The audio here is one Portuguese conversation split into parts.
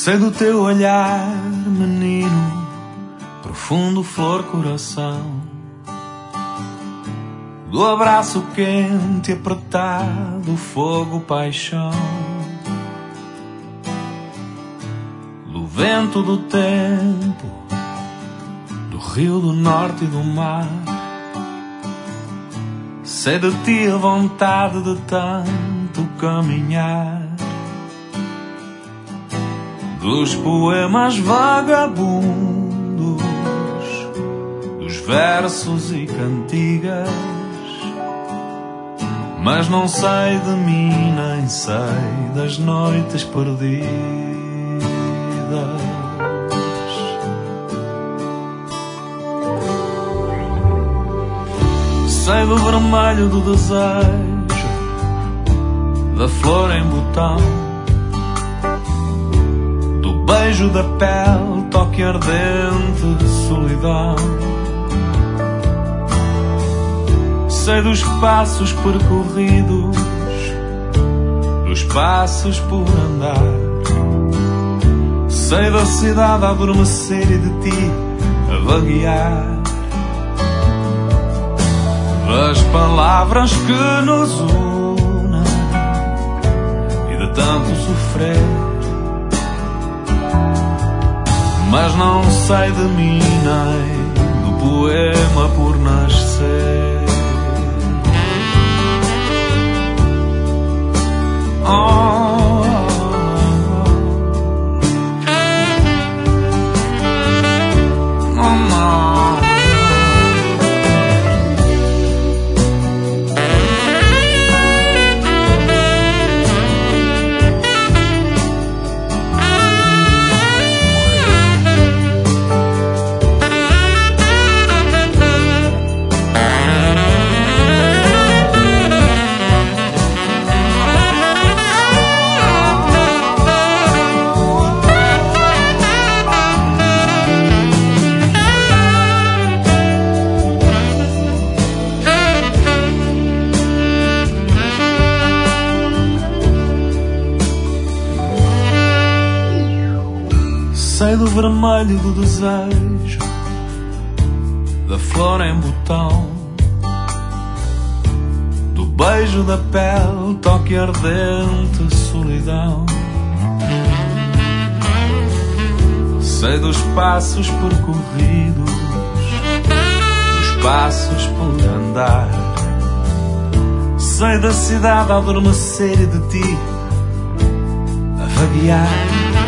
Sei do teu olhar, menino, profundo flor coração, do abraço quente e apertado, fogo, paixão, do vento do tempo, do rio, do norte e do mar. Sei de ti a vontade de tanto caminhar, dos poemas vagabundos, dos versos e cantigas. Mas não sei de mim, nem sei das noites perdidas. Sei do vermelho do desejo, da flor em botão, do beijo da pele, toque ardente de solidão. Sei dos passos percorridos, dos passos por andar. Sei da cidade a adormecer e de ti a vaguear, das palavras que nos unem e de tanto sofrer. Mas não sei de mim nem do poema por nascer. Sei do vermelho do desejo, da flor em botão, do beijo da pele, toque ardente, solidão. Sei dos passos percorridos, dos passos por andar. Sei da cidade a adormecer e de ti a vaguear,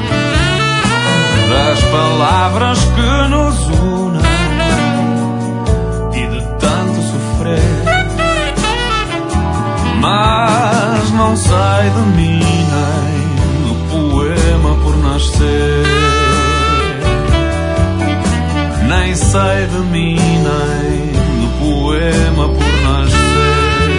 das palavras que nos unem e de tanto sofrer. Mas não sei de mim nem do poema por nascer. Nem sei de mim nem do poema por nascer.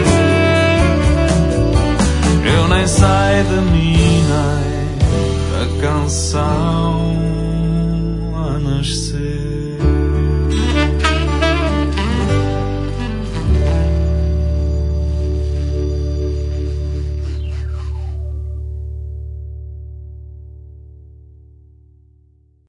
Eu nem sei de mim nem da canção a nascer.